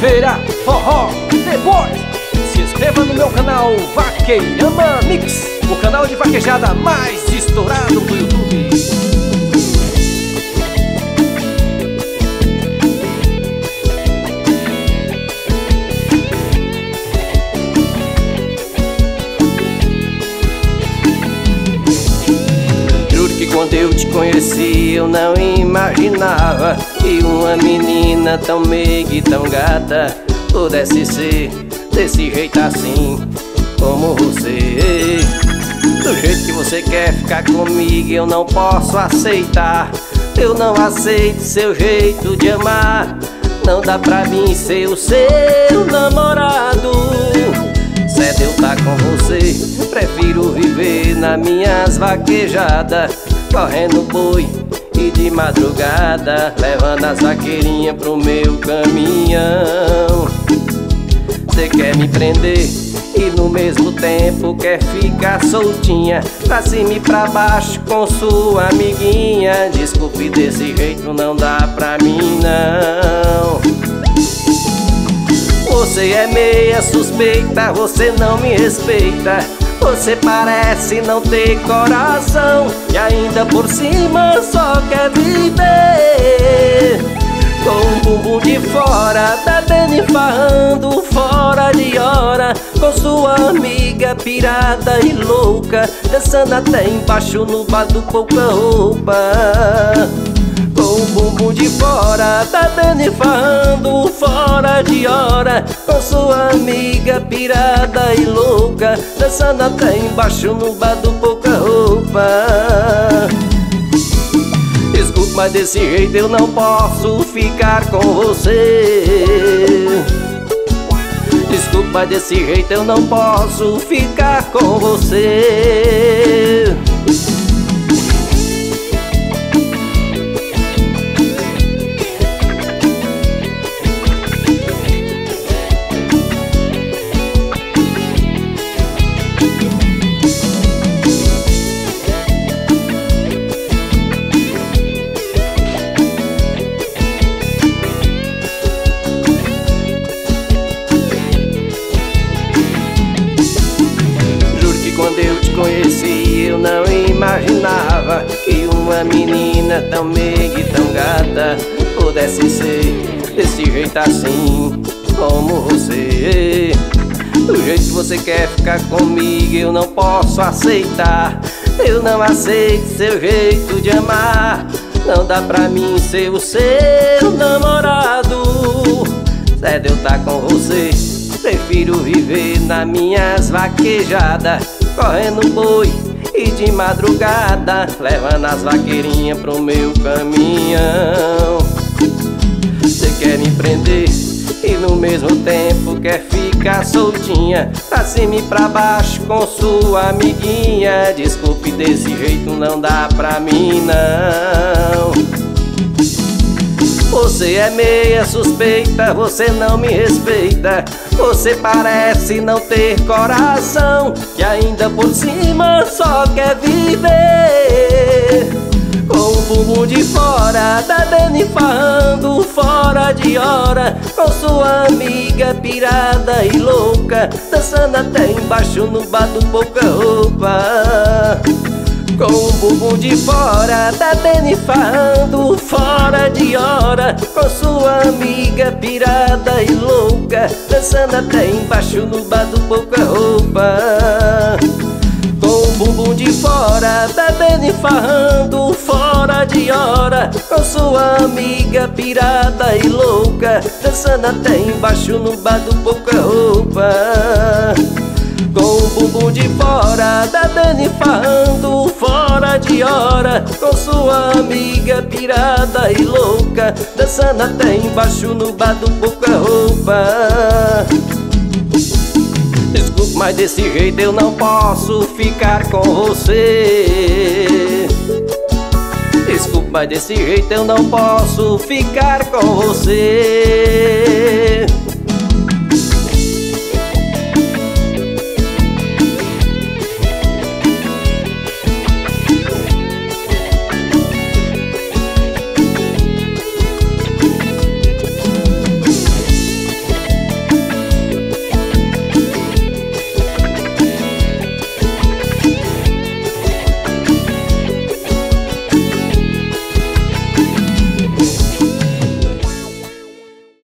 Oliveira, forró, The Boys. Se inscreva no meu canal Vaquejada Mix, o canal de vaquejada mais estourado do YouTube. Quando eu te conheci eu não imaginava que uma menina tão meiga e tão gata pudesse ser desse jeito assim como você. Do jeito que você quer ficar comigo eu não posso aceitar. Eu não aceito seu jeito de amar. Não dá pra mim ser o seu namorado. Se eu tá com você, prefiro viver nas minhas vaquejadas, correndo boi e de madrugada, levando as vaqueirinhas pro meu caminhão. Cê quer me prender e no mesmo tempo quer ficar soltinha, pra cima e pra baixo com sua amiguinha. Desculpe, desse jeito não dá pra mim não. Você é meia suspeita, você não me respeita. Você parece não ter coração e ainda por cima só quer viver com o bumbum de fora, bebendo e farrando fora de hora, com sua amiga pirada e louca, dançando até embaixo no bar do pouca roupa. Com o bumbum de fora, bebendo e farrando fora de hora, com sua amiga pirada e louca, dançando até embaixo no bar do pouca roupa. Desculpa, mas desse jeito eu não posso ficar com você. Desculpa, mas desse jeito eu não posso ficar com você. Quando eu te conheci eu não imaginava que uma menina tão meiga e tão gata pudesse ser desse jeito assim como você. Do jeito que você quer ficar comigo eu não posso aceitar. Eu não aceito seu jeito de amar. Não dá pra mim ser o seu namorado. Se eu tá com você, prefiro viver nas minhas vaquejadas, correndo boi e de madrugada, levando as vaqueirinhas pro meu caminhão. Cê quer me prender e no mesmo tempo quer ficar soltinha, pra cima e pra baixo com sua amiguinha. Desculpe, desse jeito não dá pra mim não. Você é meia suspeita, você não me respeita. Você parece não ter coração e ainda por cima só quer viver com o bumbum de fora, bebendo e farrando fora de hora, com sua amiga pirada e louca, dançando até embaixo no bar do pouca roupa. Com o bumbum de fora, bebendo e farrando fora de hora, com sua amiga pirada e louca, dançando até embaixo no bar do pouca roupa. Com o bumbum de fora, bebendo e farrando fora de hora, com sua amiga pirada e louca, dançando até embaixo no bar do pouca roupa. Com o bumbum de fora, bebendo e farrando fora de hora, com sua amiga pirada e louca, dançando até embaixo no bar do pouca roupa. Desculpa, mas desse jeito eu não posso ficar com você. Desculpa, mas desse jeito eu não posso ficar com você.